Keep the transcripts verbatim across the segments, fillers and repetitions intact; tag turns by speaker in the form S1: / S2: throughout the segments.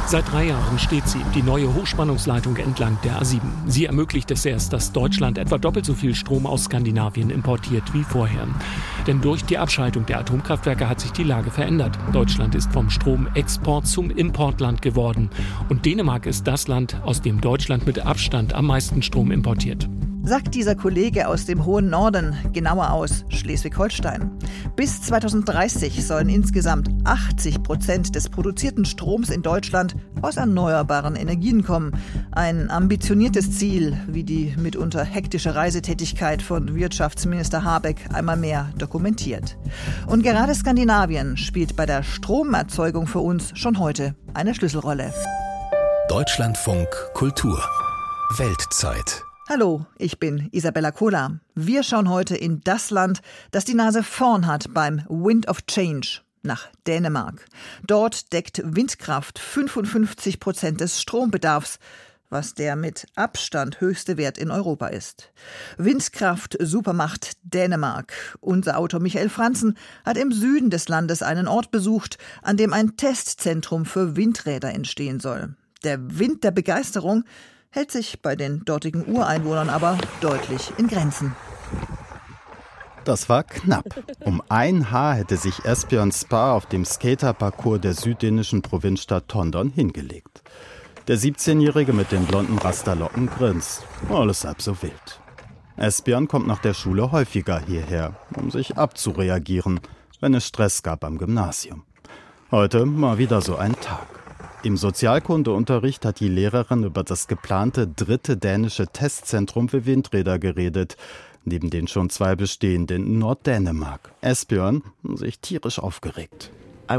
S1: Seit drei Jahren steht sie, die neue Hochspannungsleitung entlang der A sieben. Sie ermöglicht es erst, dass Deutschland etwa doppelt so viel Strom aus Skandinavien importiert wie vorher. Denn durch die Abschaltung der Atomkraftwerke hat sich die Lage verändert. Deutschland ist vom Stromexport zum Importland geworden. Und Dänemark ist das Land, aus dem Deutschland mit Abstand am meisten Strom importiert.
S2: Sagt dieser Kollege aus dem hohen Norden, genauer aus Schleswig-Holstein. Bis zweitausenddreißig sollen insgesamt achtzig Prozent des produzierten Stroms in Deutschland aus erneuerbaren Energien kommen. Ein ambitioniertes Ziel, wie die mitunter hektische Reisetätigkeit von Wirtschaftsminister Habeck einmal mehr dokumentiert. Und gerade Skandinavien spielt bei der Stromerzeugung für uns schon heute eine Schlüsselrolle.
S3: Deutschlandfunk Kultur Weltzeit.
S2: Hallo, ich bin Isabella Kohler. Wir schauen heute in das Land, das die Nase vorn hat beim Wind of Change, nach Dänemark. Dort deckt Windkraft fünfundfünfzig Prozent des Strombedarfs, was der mit Abstand höchste Wert in Europa ist. Windkraft Supermacht Dänemark. Unser Autor Michael Franzen hat im Süden des Landes einen Ort besucht, an dem ein Testzentrum für Windräder entstehen soll. Der Wind der Begeisterung hält sich bei den dortigen Ureinwohnern aber deutlich in Grenzen.
S4: Das war knapp. Um ein Haar hätte sich Esbjørn Spar auf dem Skaterparcours der süddänischen Provinzstadt Tondern hingelegt. Der siebzehnjährige mit den blonden Rasterlocken grinst. Alles halb so wild. Esbjørn kommt nach der Schule häufiger hierher, um sich abzureagieren, wenn es Stress gab am Gymnasium. Heute mal wieder so ein Tag. Im Sozialkundeunterricht hat die Lehrerin über das geplante dritte dänische Testzentrum für Windräder geredet, neben den schon zwei bestehenden in Norddänemark. Esbjørn sich tierisch aufgeregt.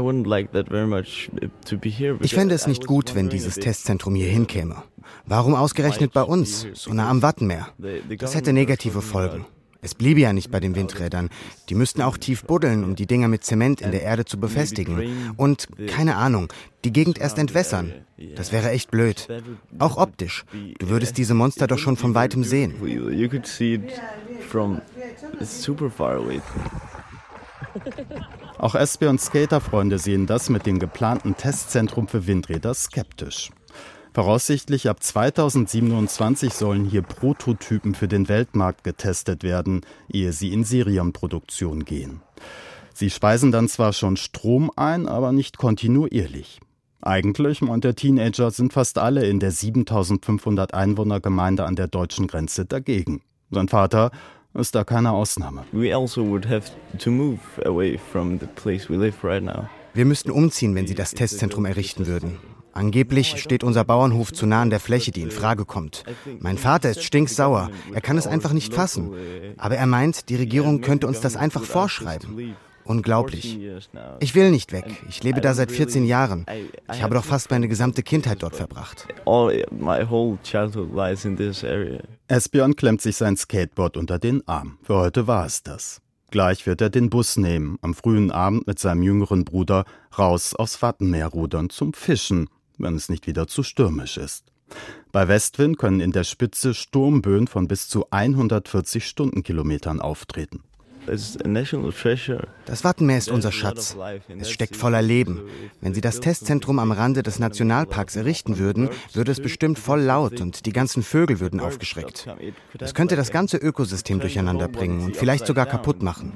S5: Ich fände es nicht gut, wenn dieses Testzentrum hier hinkäme. Warum ausgerechnet bei uns, so nah am Wattenmeer? Das hätte negative Folgen. Es bliebe ja nicht bei den Windrädern. Die müssten auch tief buddeln, um die Dinger mit Zement in der Erde zu befestigen. Und, keine Ahnung, die Gegend erst entwässern. Das wäre echt blöd. Auch optisch. Du würdest diese Monster doch schon von weitem sehen.
S4: Auch Esbjørns Skaterfreunde sehen das mit dem geplanten Testzentrum für Windräder skeptisch. Voraussichtlich ab zweitausendsiebenundzwanzig sollen hier Prototypen für den Weltmarkt getestet werden, ehe sie in Serienproduktion gehen. Sie speisen dann zwar schon Strom ein, aber nicht kontinuierlich. Eigentlich, meint der Teenager, sind fast alle in der siebentausendfünfhundert Einwohnergemeinde an der deutschen Grenze dagegen. Sein Vater ist da keine Ausnahme.
S5: Wir müssten umziehen, wenn sie das Testzentrum errichten würden. Angeblich steht unser Bauernhof zu nah an der Fläche, die in Frage kommt. Mein Vater ist stinksauer. Er kann es einfach nicht fassen. Aber er meint, die Regierung könnte uns das einfach vorschreiben. Unglaublich. Ich will nicht weg. Ich lebe da seit vierzehn Jahren. Ich habe doch fast meine gesamte Kindheit dort verbracht.
S4: Esbjørn klemmt sich sein Skateboard unter den Arm. Für heute war es das. Gleich wird er den Bus nehmen, am frühen Abend mit seinem jüngeren Bruder raus aufs Wattenmeer rudern zum Fischen, wenn es nicht wieder zu stürmisch ist. Bei Westwind können in der Spitze Sturmböen von bis zu hundertvierzig Stundenkilometern auftreten.
S5: Das Wattenmeer ist unser Schatz. Es steckt voller Leben. Wenn Sie das Testzentrum am Rande des Nationalparks errichten würden, würde es bestimmt voll laut und die ganzen Vögel würden aufgeschreckt. Das könnte das ganze Ökosystem durcheinander bringen und vielleicht sogar kaputt machen.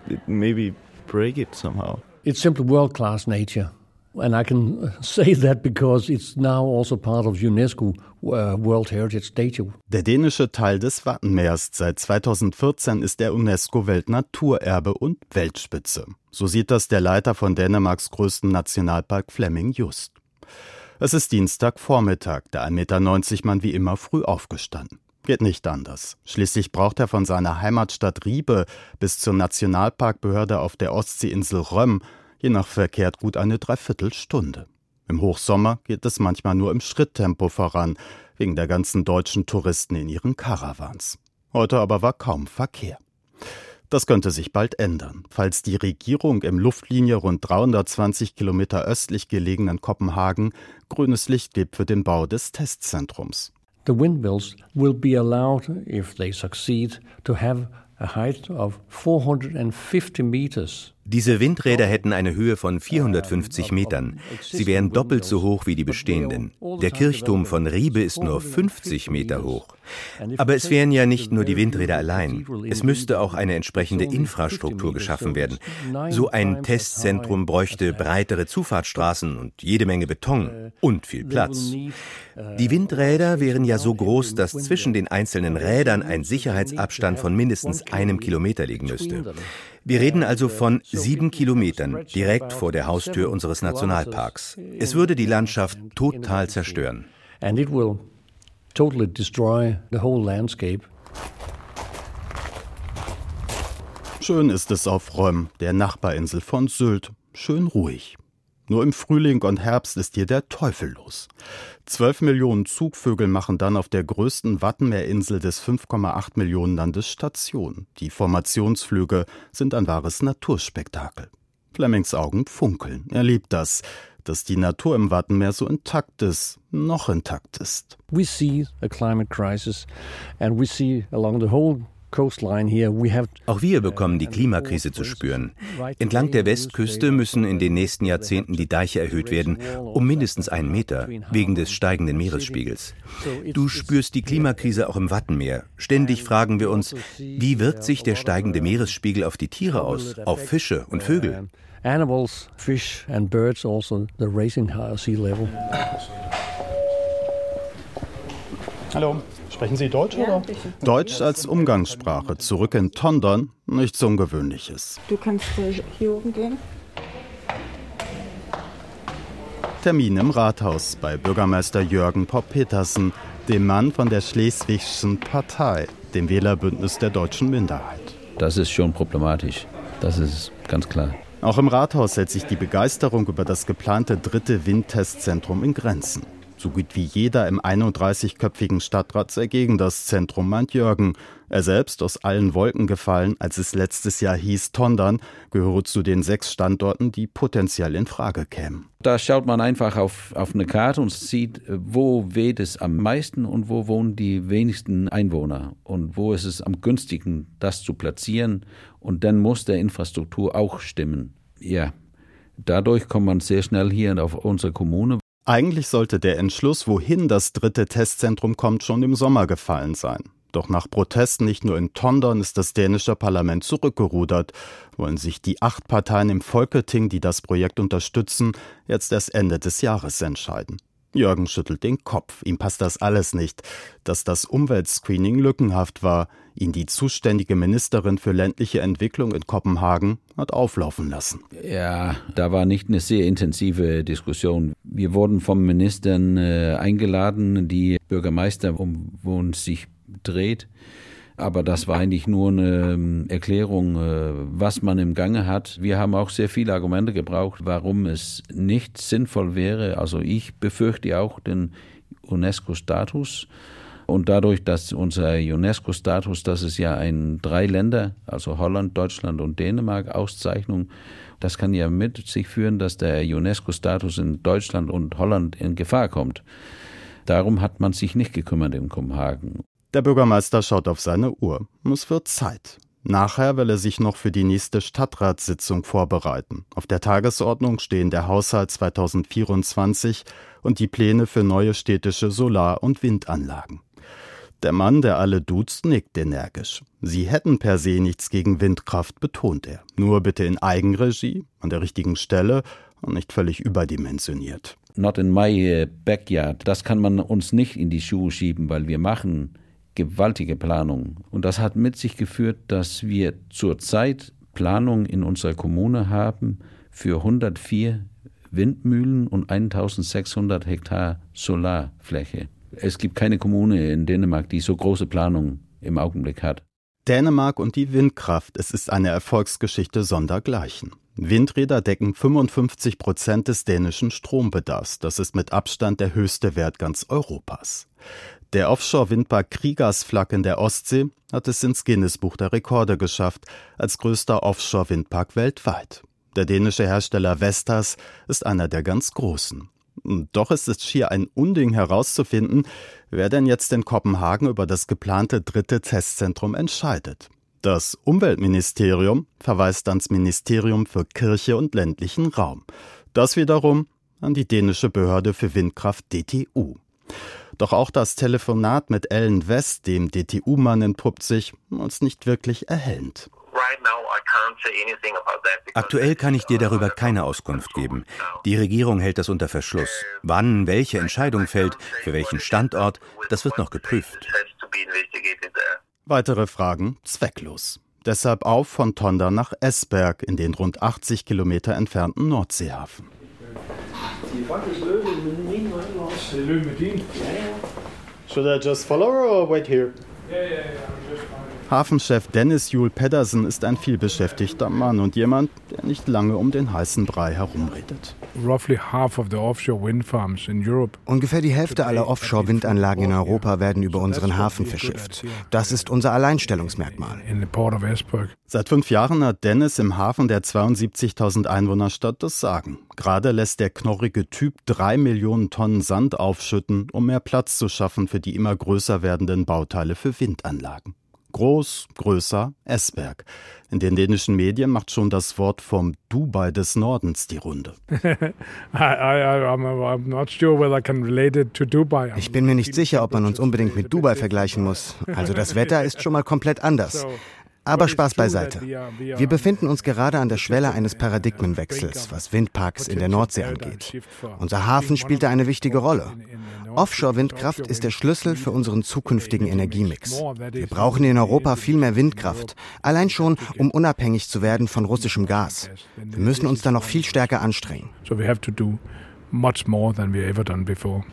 S6: It's simply world-class nature. And I can say that because it's now also part of UNESCO uh, World Heritage Statue.
S4: Der dänische Teil des Wattenmeers. Seit zweitausendvierzehn ist der UNESCO-Weltnaturerbe und Weltspitze. So sieht das der Leiter von Dänemarks größten Nationalpark Flemming Just. Es ist Dienstagvormittag, der ein Meter neunzig Mann wie immer früh aufgestanden. Geht nicht anders. Schließlich braucht er von seiner Heimatstadt Ribe bis zur Nationalparkbehörde auf der Ostseeinsel Røm je nach Verkehr gut eine Dreiviertelstunde. Im Hochsommer geht es manchmal nur im Schritttempo voran, wegen der ganzen deutschen Touristen in ihren Caravans. Heute aber war kaum Verkehr. Das könnte sich bald ändern, falls die Regierung im Luftlinie rund dreihundertzwanzig Kilometer östlich gelegenen Kopenhagen grünes Licht gibt für den Bau des Testzentrums.
S6: The windmills will be allowed, if they succeed, to have a height of four hundred fifty meters.
S7: Diese Windräder hätten eine Höhe von vierhundertfünfzig Metern. Sie wären doppelt so hoch wie die bestehenden. Der Kirchturm von Ribe ist nur fünfzig Meter hoch. Aber es wären ja nicht nur die Windräder allein. Es müsste auch eine entsprechende Infrastruktur geschaffen werden. So ein Testzentrum bräuchte breitere Zufahrtsstraßen und jede Menge Beton und viel Platz. Die Windräder wären ja so groß, dass zwischen den einzelnen Rädern ein Sicherheitsabstand von mindestens einem Kilometer liegen müsste. Wir reden also von sieben Kilometern direkt vor der Haustür unseres Nationalparks. Es würde die Landschaft total zerstören.
S6: And it will totally destroy the whole landscape.
S4: Schön ist es auf Röm, der Nachbarinsel von Sylt. Schön ruhig. Nur im Frühling und Herbst ist hier der Teufel los. Zwölf Millionen Zugvögel machen dann auf der größten Wattenmeerinsel des fünf Komma acht Millionen Landes Station. Die Formationsflüge sind ein wahres Naturspektakel. Flemmings Augen funkeln. Er liebt das, dass die Natur im Wattenmeer so intakt ist, noch intakt ist.
S6: We see a climate crisis and we see along the whole
S7: Auch wir bekommen die Klimakrise zu spüren. Entlang der Westküste müssen in den nächsten Jahrzehnten die Deiche erhöht werden, um mindestens einen Meter, wegen des steigenden Meeresspiegels. Du spürst die Klimakrise auch im Wattenmeer. Ständig fragen wir uns, wie wirkt sich der steigende Meeresspiegel auf die Tiere aus, auf Fische und Vögel?
S6: Animals, fish and birds also the rising sea level.
S4: Hallo. Sprechen Sie Deutsch, oder? Ja, Deutsch als Umgangssprache. Zurück in Tondern, nichts Ungewöhnliches.
S8: Du kannst hier oben gehen.
S4: Termin im Rathaus bei Bürgermeister Jürgen Popp-Petersen, dem Mann von der Schleswigschen Partei, dem Wählerbündnis der deutschen Minderheit.
S9: Das ist schon problematisch, das ist ganz klar.
S4: Auch im Rathaus hält sich die Begeisterung über das geplante dritte Windtestzentrum in Grenzen. So gut wie jeder im einunddreißigköpfigen Stadtrat sei gegen das Zentrum, meint Jürgen. Er selbst aus allen Wolken gefallen, als es letztes Jahr hieß, Tondern gehöre zu den sechs Standorten, die potenziell in Frage kämen.
S9: Da schaut man einfach auf, auf eine Karte und sieht, wo weht es am meisten und wo wohnen die wenigsten Einwohner. Und wo ist es am günstigsten, das zu platzieren. Und dann muss der Infrastruktur auch stimmen. Ja, dadurch kommt man sehr schnell hier auf unsere Kommune.
S4: Eigentlich sollte der Entschluss, wohin das dritte Testzentrum kommt, schon im Sommer gefallen sein. Doch nach Protesten nicht nur in Tondern ist das dänische Parlament zurückgerudert, wollen sich die acht Parteien im Folketing, die das Projekt unterstützen, jetzt erst Ende des Jahres entscheiden. Jürgen schüttelt den Kopf, ihm passt das alles nicht, dass das Umweltscreening lückenhaft war, ihn die zuständige Ministerin für ländliche Entwicklung in Kopenhagen hat auflaufen lassen.
S9: Ja, da war nicht eine sehr intensive Diskussion. Wir wurden vom Ministern äh, eingeladen, die Bürgermeister, um wo es sich dreht. Aber das war eigentlich nur eine Erklärung, was man im Gange hat. Wir haben auch sehr viele Argumente gebraucht, warum es nicht sinnvoll wäre. Also ich befürchte auch den UNESCO-Status. Und dadurch, dass unser UNESCO-Status, das ist ja ein drei Länder, also Holland, Deutschland und Dänemark, Auszeichnung, das kann ja mit sich führen, dass der UNESCO-Status in Deutschland und Holland in Gefahr kommt. Darum hat man sich nicht gekümmert in Kopenhagen.
S4: Der Bürgermeister schaut auf seine Uhr. Es wird Zeit. Nachher will er sich noch für die nächste Stadtratssitzung vorbereiten. Auf der Tagesordnung stehen der Haushalt zweitausendvierundzwanzig und die Pläne für neue städtische Solar- und Windanlagen. Der Mann, der alle duzt, nickt energisch. Sie hätten per se nichts gegen Windkraft, betont er. Nur bitte in Eigenregie, an der richtigen Stelle und nicht völlig überdimensioniert.
S9: Not in my backyard. Das kann man uns nicht in die Schuhe schieben, weil wir machen gewaltige Planung. Und das hat mit sich geführt, dass wir zurzeit Planung in unserer Kommune haben für hundertvier Windmühlen und eintausendsechshundert Hektar Solarfläche. Es gibt keine Kommune in Dänemark, die so große Planung im Augenblick hat.
S4: Dänemark und die Windkraft, es ist eine Erfolgsgeschichte sondergleichen. Windräder decken fünfundfünfzig Prozent des dänischen Strombedarfs. Das ist mit Abstand der höchste Wert ganz Europas. Der Offshore-Windpark Kriegers-Flak in der Ostsee hat es ins Guinness-Buch der Rekorde geschafft, als größter Offshore-Windpark weltweit. Der dänische Hersteller Vestas ist einer der ganz großen. Doch ist es schier ein Unding herauszufinden, wer denn jetzt in Kopenhagen über das geplante dritte Testzentrum entscheidet. Das Umweltministerium verweist ans Ministerium für Kirche und ländlichen Raum. Das wiederum an die dänische Behörde für Windkraft D T U. Doch auch das Telefonat mit Ellen West, dem D T U-Mann, entpuppt sich als nicht wirklich erhellend.
S7: Aktuell kann ich dir darüber keine Auskunft geben. Die Regierung hält das unter Verschluss. Wann welche Entscheidung fällt, für welchen Standort, das wird noch geprüft.
S4: Weitere Fragen zwecklos. Deshalb auf von Tonda nach Esbjerg in den rund achtzig Kilometer entfernten Nordseehafen.
S10: Should I just follow her or wait here?
S4: Hafenchef Dennis Juul Pedersen ist ein vielbeschäftigter Mann und jemand, der nicht lange um den heißen Brei herumredet.
S5: Ungefähr die Hälfte aller Offshore-Windanlagen in Europa werden über unseren Hafen verschifft. Das ist unser Alleinstellungsmerkmal.
S4: Seit fünf Jahren hat Dennis im Hafen der zweiundsiebzigtausend Einwohnerstadt das Sagen. Gerade lässt der knorrige Typ drei Millionen Tonnen Sand aufschütten, um mehr Platz zu schaffen für die immer größer werdenden Bauteile für Windanlagen. Groß, größer, Esbjerg. In den dänischen Medien macht schon das Wort vom Dubai des Nordens die Runde.
S5: Ich bin mir nicht sicher, ob man uns unbedingt mit Dubai vergleichen muss. Also das Wetter ist schon mal komplett anders. Aber Spaß beiseite. Wir befinden uns gerade an der Schwelle eines Paradigmenwechsels, was Windparks in der Nordsee angeht. Unser Hafen spielt da eine wichtige Rolle. Offshore-Windkraft ist der Schlüssel für unseren zukünftigen Energiemix. Wir brauchen in Europa viel mehr Windkraft, allein schon, um unabhängig zu werden von russischem Gas. Wir müssen uns da noch viel stärker anstrengen.
S11: So we have to do much more than we ever done before.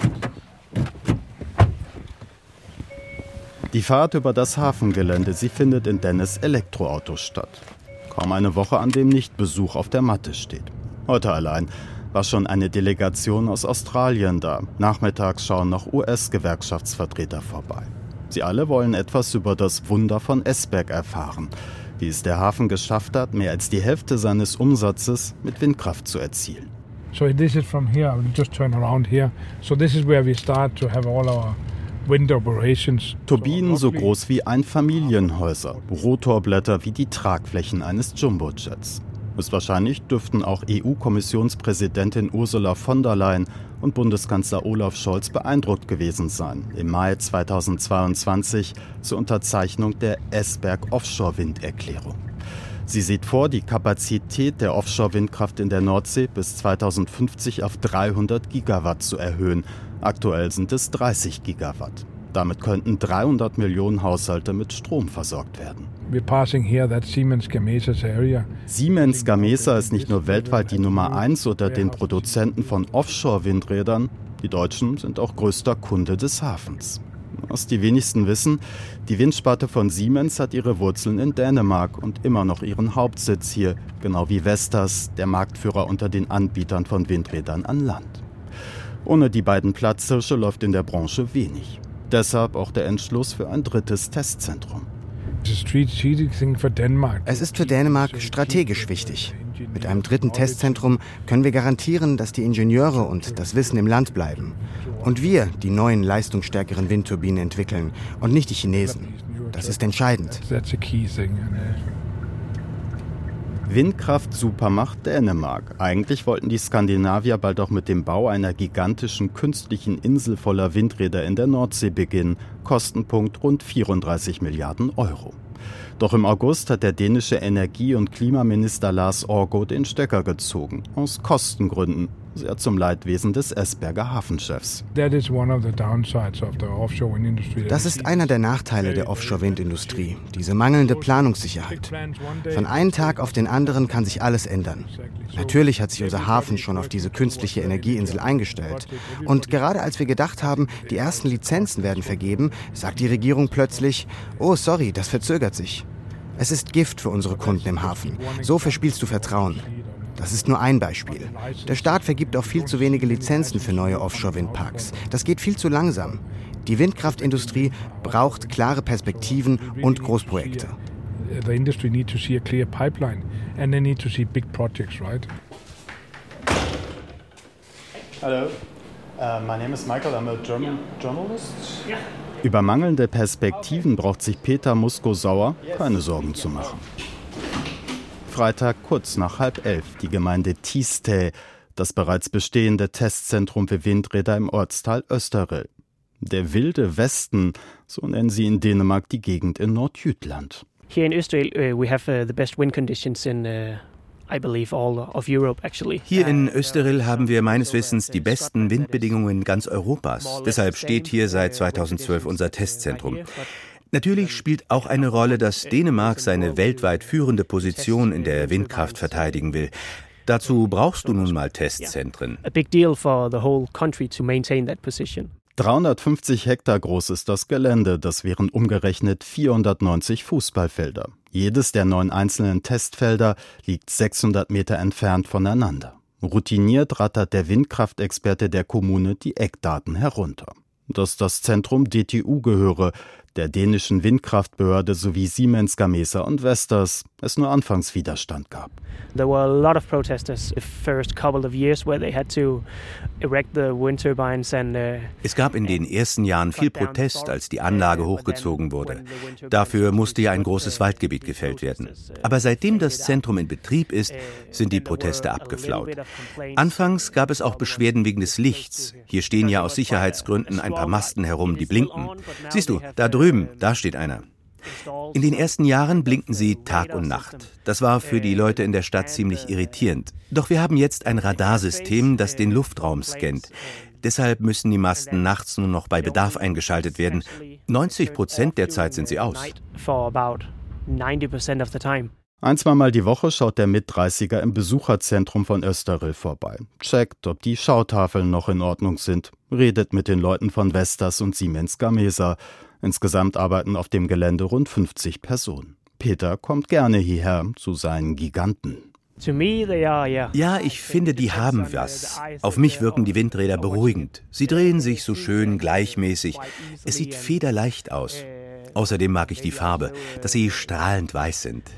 S4: Die Fahrt über das Hafengelände, sie findet in Dennis Elektroautos statt. Kaum eine Woche, an dem nicht Besuch auf der Matte steht. Heute allein war schon eine Delegation aus Australien da. Nachmittags schauen noch U S-Gewerkschaftsvertreter vorbei. Sie alle wollen etwas über das Wunder von Esbjerg erfahren, wie es der Hafen geschafft hat, mehr als die Hälfte seines Umsatzes mit Windkraft zu erzielen.
S11: So this is from here. I will just turn around here. So this is where we start to have all our wind operations.
S4: Turbinen so groß wie Einfamilienhäuser, Rotorblätter wie die Tragflächen eines Jumbojets. Höchstwahrscheinlich dürften auch E U-Kommissionspräsidentin Ursula von der Leyen und Bundeskanzler Olaf Scholz beeindruckt gewesen sein, im Mai zweitausendzweiundzwanzig zur Unterzeichnung der Esbjerg-Offshore-Winderklärung. Sie sieht vor, die Kapazität der Offshore-Windkraft in der Nordsee bis zweitausendfünfzig auf dreihundert Gigawatt zu erhöhen. Aktuell sind es dreißig Gigawatt. Damit könnten dreihundert Millionen Haushalte mit Strom versorgt werden.
S11: Siemens Gamesa
S4: Siemens Gamesa ist nicht nur weltweit die Nummer eins unter den Produzenten von Offshore-Windrädern. Die Deutschen sind auch größter Kunde des Hafens. Was die wenigsten wissen, die Windsparte von Siemens hat ihre Wurzeln in Dänemark und immer noch ihren Hauptsitz hier, genau wie Vestas, der Marktführer unter den Anbietern von Windrädern an Land. Ohne die beiden Platzhirsche läuft in der Branche wenig. Deshalb auch der Entschluss für ein drittes Testzentrum.
S5: Es ist für Dänemark strategisch wichtig. Mit einem dritten Testzentrum können wir garantieren, dass die Ingenieure und das Wissen im Land bleiben. Und wir die neuen, leistungsstärkeren Windturbinen entwickeln und nicht die Chinesen. Das ist entscheidend.
S4: Windkraft-Supermacht Dänemark. Eigentlich wollten die Skandinavier bald auch mit dem Bau einer gigantischen künstlichen Insel voller Windräder in der Nordsee beginnen. Kostenpunkt rund vierunddreißig Milliarden Euro. Doch im August hat der dänische Energie- und Klimaminister Lars Aagaard den Stecker gezogen. Aus Kostengründen. Sehr zum Leidwesen des Esbjerger Hafenchefs.
S5: Das ist einer der Nachteile der Offshore-Windindustrie, diese mangelnde Planungssicherheit. Von einem Tag auf den anderen kann sich alles ändern. Natürlich hat sich unser Hafen schon auf diese künstliche Energieinsel eingestellt. Und gerade als wir gedacht haben, die ersten Lizenzen werden vergeben, sagt die Regierung plötzlich, oh sorry, das verzögert sich. Es ist Gift für unsere Kunden im Hafen. So verspielst du Vertrauen. Das ist nur ein Beispiel. Der Staat vergibt auch viel zu wenige Lizenzen für neue Offshore-Windparks. Das geht viel zu langsam. Die Windkraftindustrie braucht klare Perspektiven und Großprojekte.
S11: The industry needs to see a clear pipeline and they need to see big projects, right?
S10: Hello, uh, my name is Michael. I'm a German journalist.
S12: Yeah.
S4: Über mangelnde Perspektiven braucht sich Peter Musko-Sauer keine Sorgen zu machen. Freitag kurz nach halb elf, die Gemeinde Tistad, das bereits bestehende Testzentrum für Windräder im Ortsteil Österil. Der wilde Westen, so nennen sie in Dänemark die Gegend in Nordjütland.
S12: Here in Österil uh, we have uh, the best wind conditions in uh, I believe all of Europe actually.
S7: Hier in Österil haben wir meines Wissens die besten Windbedingungen ganz Europas. Deshalb steht hier seit zweitausendzwölf unser Testzentrum. Natürlich spielt auch eine Rolle, dass Dänemark seine weltweit führende Position in der Windkraft verteidigen will. Dazu brauchst du nun mal Testzentren.
S12: A big deal for the whole country to maintain that position.
S4: dreihundertfünfzig Hektar groß ist das Gelände, das wären umgerechnet vierhundertneunzig Fußballfelder. Jedes der neun einzelnen Testfelder liegt sechshundert Meter entfernt voneinander. Routiniert rattert der Windkraftexperte der Kommune die Eckdaten herunter. Dass das Zentrum D T U gehöre, der dänischen Windkraftbehörde sowie Siemens Gamesa und Vestas, es nur anfangs Widerstand gab.
S12: There were a lot of protesters the first couple of years where they had to erect the wind turbines and uh,
S7: Es gab in den ersten Jahren viel Protest, als die Anlage hochgezogen wurde. Dafür musste ja ein großes Waldgebiet gefällt werden. Aber seitdem das Zentrum in Betrieb ist, sind die Proteste abgeflaut. Anfangs gab es auch Beschwerden wegen des Lichts. Hier stehen ja aus Sicherheitsgründen ein paar Masten herum, die blinken. Siehst du, da drüben, da steht einer. In den ersten Jahren blinken sie Tag und Nacht. Das war für die Leute in der Stadt ziemlich irritierend. Doch wir haben jetzt ein Radarsystem, das den Luftraum scannt. Deshalb müssen die Masten nachts nur noch bei Bedarf eingeschaltet werden. neunzig Prozent der Zeit sind sie aus.
S4: Ein-, zweimal die Woche schaut der Mit-dreißiger im Besucherzentrum von Österil vorbei. Checkt, ob die Schautafeln noch in Ordnung sind. Redet mit den Leuten von Vestas und Siemens Gamesa. Insgesamt arbeiten auf dem Gelände rund fünfzig Personen. Peter kommt gerne hierher zu seinen Giganten.
S7: Ja, ich finde, die haben was. Auf mich wirken die Windräder beruhigend. Sie drehen sich so schön gleichmäßig. Es sieht federleicht aus. Außerdem mag ich die Farbe, dass sie strahlend weiß sind.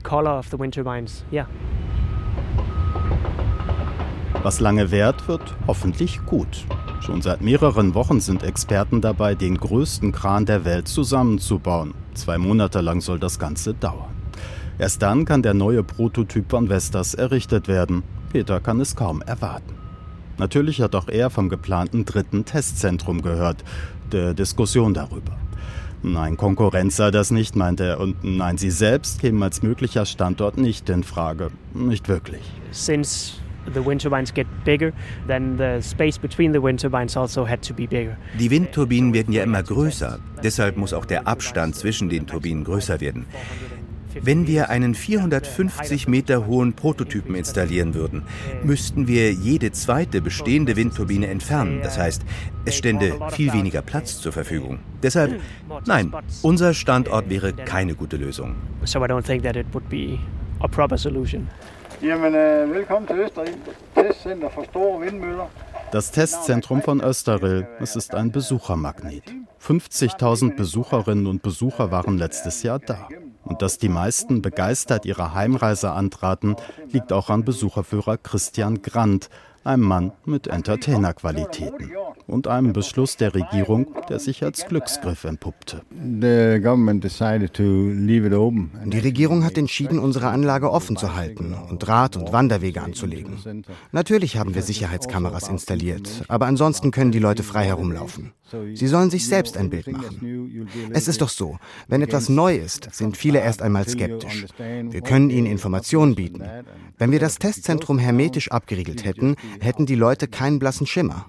S4: Was lange währt, wird hoffentlich gut. Schon seit mehreren Wochen sind Experten dabei, den größten Kran der Welt zusammenzubauen. Zwei Monate lang soll das Ganze dauern. Erst dann kann der neue Prototyp von Vestas errichtet werden. Peter kann es kaum erwarten. Natürlich hat auch er vom geplanten dritten Testzentrum gehört, der Diskussion darüber. Nein, Konkurrenz sei das nicht, meint er. Und nein, sie selbst kämen als möglicher Standort nicht in Frage. Nicht wirklich.
S12: Since the wind turbines get bigger, then the space between the wind turbines also had to be bigger.
S7: Die Windturbinen werden ja immer größer. Deshalb muss auch der Abstand zwischen den Turbinen größer werden. Wenn wir einen vierhundertfünfzig Meter hohen Prototypen installieren würden, müssten wir jede zweite bestehende Windturbine entfernen. Das heißt, es stände viel weniger Platz zur Verfügung. Deshalb, nein, unser Standort wäre keine gute Lösung.
S12: So I don't think that it would be a proper solution.
S13: Jamen, äh, willkommen til Østeril, Testcenter for store Windmøller.
S4: Das Testzentrum von Österil, es ist ein Besuchermagnet. fünfzigtausend Besucherinnen und Besucher waren letztes Jahr da. Und dass die meisten begeistert ihre Heimreise antraten, liegt auch an Besucherführer Christian Grant, einem Mann mit Entertainer-Qualitäten. Und einem Beschluss der Regierung, der sich als Glücksgriff entpuppte.
S5: Die Regierung hat entschieden, unsere Anlage offen zu halten und Rad- und Wanderwege anzulegen. Natürlich haben wir Sicherheitskameras installiert, aber ansonsten können die Leute frei herumlaufen. Sie sollen sich selbst ein Bild machen. Es ist doch so, wenn etwas neu ist, sind viele erst einmal skeptisch. Wir können ihnen Informationen bieten. Wenn wir das Testzentrum hermetisch abgeriegelt hätten, hätten die Leute keinen blassen Schimmer.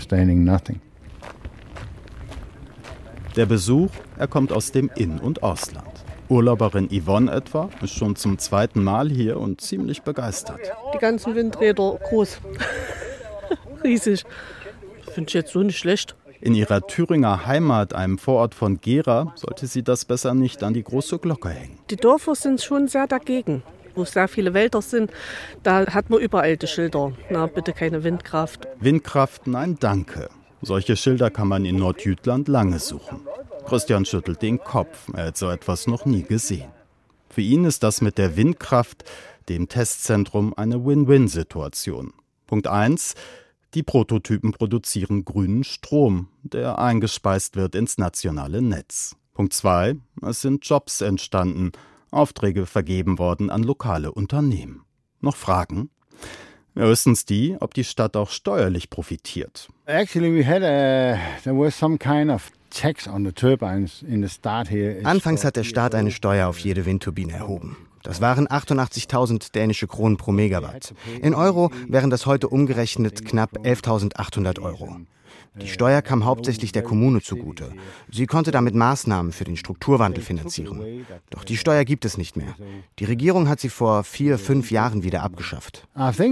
S4: Der Besuch, er kommt aus dem In- und Ausland. Urlauberin Yvonne etwa ist schon zum zweiten Mal hier und ziemlich begeistert.
S8: Die ganzen Windräder groß. Riesig. Finde ich jetzt so nicht schlecht.
S4: In ihrer Thüringer Heimat, einem Vorort von Gera, sollte sie das besser nicht an die große Glocke hängen.
S8: Die Dörfer sind schon sehr dagegen. Wo sehr viele Wälder sind, da hat man überall die Schilder. Na, bitte keine Windkraft.
S4: Windkraft, nein, danke. Solche Schilder kann man in Nordjütland lange suchen. Christian schüttelt den Kopf, er hat so etwas noch nie gesehen. Für ihn ist das mit der Windkraft, dem Testzentrum, eine Win-Win-Situation. Punkt eins: Die Prototypen produzieren grünen Strom, der eingespeist wird ins nationale Netz. Punkt zwei. Es sind Jobs entstanden, Aufträge vergeben worden an lokale Unternehmen. Noch Fragen? Höchstens die, ob die Stadt auch steuerlich profitiert.
S14: Actually, we had a, there was some kind of tax on the turbines in the start here.
S5: Anfangs hat der Staat eine Steuer auf jede Windturbine erhoben. Das waren achtundachtzigtausend dänische Kronen pro Megawatt. In Euro wären das heute umgerechnet knapp elftausendachthundert Euro. Die Steuer kam hauptsächlich der Kommune zugute. Sie konnte damit Maßnahmen für den Strukturwandel finanzieren. Doch die Steuer gibt es nicht mehr. Die Regierung hat sie vor vier, fünf Jahren wieder abgeschafft.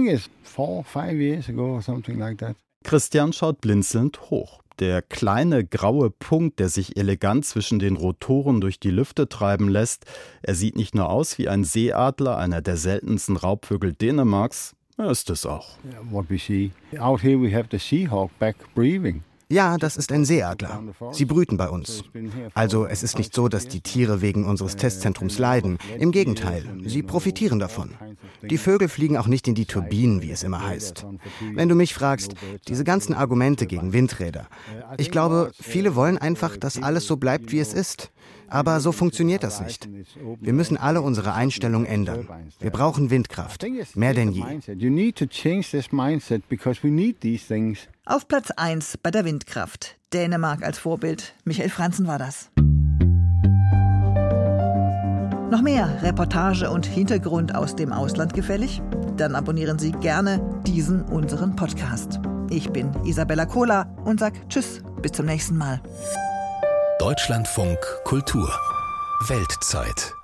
S4: Christian schaut blinzelnd hoch. Der kleine graue Punkt, der sich elegant zwischen den Rotoren durch die Lüfte treiben lässt, er sieht nicht nur aus wie ein Seeadler, einer der seltensten Raubvögel Dänemarks, er ist es auch.
S5: Ja, das ist ein Seeadler. Sie brüten bei uns. Also es ist nicht so, dass die Tiere wegen unseres Testzentrums leiden. Im Gegenteil, sie profitieren davon. Die Vögel fliegen auch nicht in die Turbinen, wie es immer heißt. Wenn du mich fragst, diese ganzen Argumente gegen Windräder. Ich glaube, viele wollen einfach, dass alles so bleibt, wie es ist. Aber so funktioniert das nicht. Wir müssen alle unsere Einstellung ändern. Wir brauchen Windkraft, mehr denn je.
S2: Auf Platz eins bei der Windkraft. Dänemark als Vorbild. Michael Franzen war das. Noch mehr Reportage und Hintergrund aus dem Ausland gefällig? Dann abonnieren Sie gerne diesen, unseren Podcast. Ich bin Isabella Kohler und sag Tschüss, bis zum nächsten Mal.
S3: Deutschlandfunk Kultur Weltzeit